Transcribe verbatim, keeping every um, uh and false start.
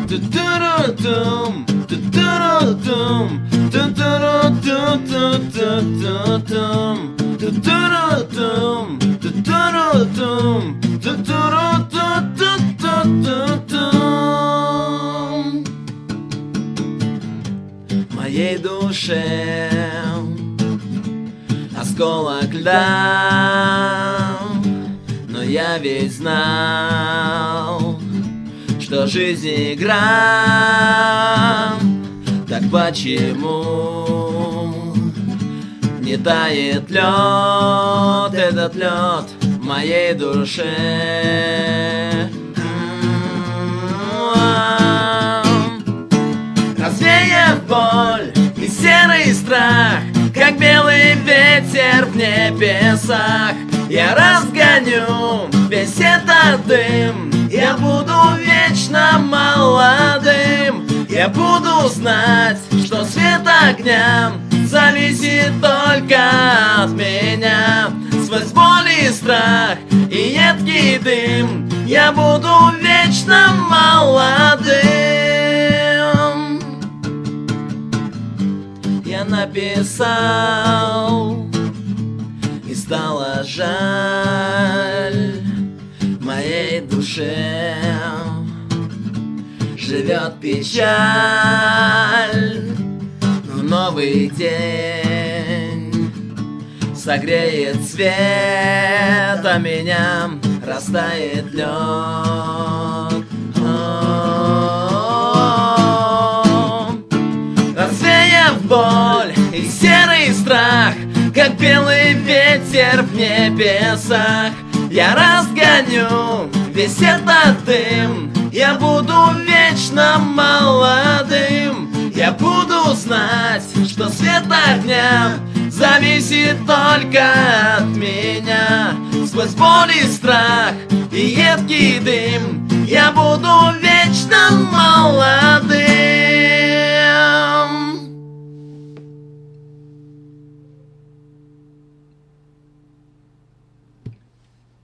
Ту-ту-ру-тум, ту-ту-ру-тум, ту-ту-ру-ту-ту-ту-тум, ту-ту-ру-тум, ту-ту-ру-тум, ту-ту-ру-ту-ту-ту-тум. Моей душе осколок льда, но я ведь знал, что жизнь игра. Так почему не тает лед, этот лед в моей душе? Развеяв боль и серый страх, как белый ветер в небесах, я разгоню весь этот дым. Я буду вечно молодым. Я буду знать, что свет огня зависит только от меня. Сквозь боль и страх и едкий дым я буду вечно молодым. Я написал, и стало жаль моей душе. Живет печаль, но новый день согреет свет, а меня растает лед. Развеяв боль и серый страх, как белый ветер в небесах, я разгоню весь этот дым. Я буду вечно молодым. Я буду знать, что свет огня зависит только от меня. Сквозь боль и страх и едкий дым я буду вечно молодым.